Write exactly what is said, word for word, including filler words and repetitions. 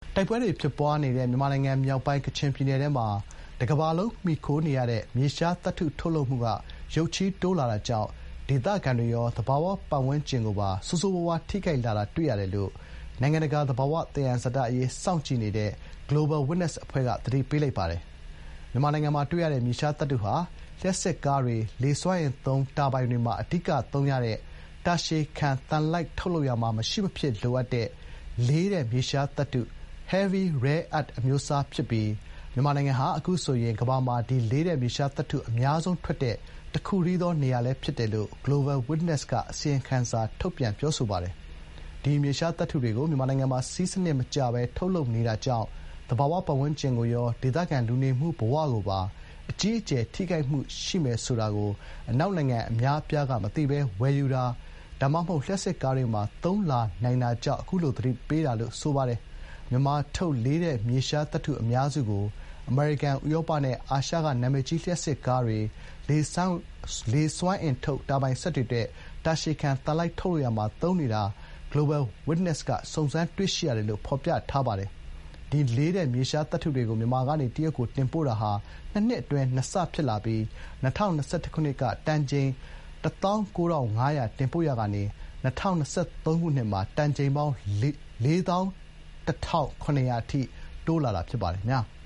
တိုက်ပွဲတွေဖြစ်ပွားနေတဲ့မြန်မာနိုင်ငံမြောက်ပိုင်းကချင်ပြည်နယ်ထဲမှာတကမ္ဘာလုံးမှီခိုနေရတဲ့မြေရှားသတ္တုထုတ်လုပ်မှုကရုတ်ချည်းတိုးလာတာကြောင့်ဒေသခံတွေရောသဘာဝပတ်ဝန်းကျင်ကိုပါဆိုးဆိုးဝါးဝါးထိခိုက်လာတာတွေ့ရတယ်လို့နိုင်ငံတကာသဘာဝသယံဇာတအရေးစောင့်ကြည့်နေတဲ့ Global Witness အဖွဲ့ကသတိပေးလိုက်ပါတယ်။မြန်မာနိုင်ငံမှာတွေ့ရတဲ့မြေရှားသတ္တုဟာလျှပ်စစ်ကားတွေလေစွမ်းအင်သုံးတာဘိုင်တွေမှာအဓိကသုံးရတဲ့တာရှည်ခံသံလိုက်ထုတ်လုပ်ရာမှာမရှိမဖြစ်လိုအပ်တဲ့လေးတဲ့မြေရှားသတ္တု Heavy Rare Earth အမျိုးအစားဖြစ်ပြီးမြန်မာနိုင်ငံဟာအခုဆိုရင်ကမ္ဘာမှာဒီလေးတဲ့မြေရှားသတ္တုအများဆုံးထွက်တဲ့တခုတည်းသောနေရာလည်းဖြစ်တယ်လို့ Global Witness ကအစီရင်ခံစာထုတ်ပြန်ပြောဆိုပါတယ်။ဒီမြေရှားသတ္တုတွေကိုမြန်မာနိုင်ငံမှာစည်းစနစ်မကျဘဲထုတ်လုပ်နေတာကြောင့်သဘာဝပတ်ဝန်းကျင်ကိုရောဒေသခံလူနေမှုဘဝကိုပါအကြီးအကျယ်ထိခိုက်မှုရှိမယ်ဆိုတာကိုအနောက်နိုင်ငံအများအပြားကမသိဘဲဝယ်ယူတာဒါမှမဟုတ်လျှပ်စစ်ကားတွေမှာသုံးလာနိုင်တာကြောင့်အခုလိုသတိပေးတာလို့ဆိုပါတယ်။မြန်မာထုတ်လေးတဲ့မြေရှားသတ္တုအများစုကိုအမေရိကန်၊ဥရောပနဲ့အာရှကနာမည်ကြီးလျှပ်စစ်ကားတွေလေစွမ်းလေစွမ်းအင်ထုတ်တာဘိုင်စက်တွေအတွက်တာရှည်ခံသံလိုက်ထုတ်လုပ်ရာမှာသုံးနေတာ Global Witness ကစုံစမ်းတွေ့ရှိရတယ်လို့ဖော်ပြထားပါတယ်။ဒီလေးတဲ့မြေရှားသတ္တုတွေကိုမြန်မာကနေတရုတ်ကိုတင်ပို့တာဟာနှစ်နှစ်အတွင်းနှစ်ဆဖြစ်လာပြီး၂၀၂၁ခုနှစ်ကတန်ချိန်တသောင်းကိုးထောင်ငါးရာတင်ပို့ရာကနေ၂၀၂၃ခုနှစ်မှာတန်ချိန်ပေါင်းလေးသောင်းတစ်ထောင်ခုနှစ်ရာအထိတိုးလာတာဖြစ်ပါတယ်ခင်ဗျာ။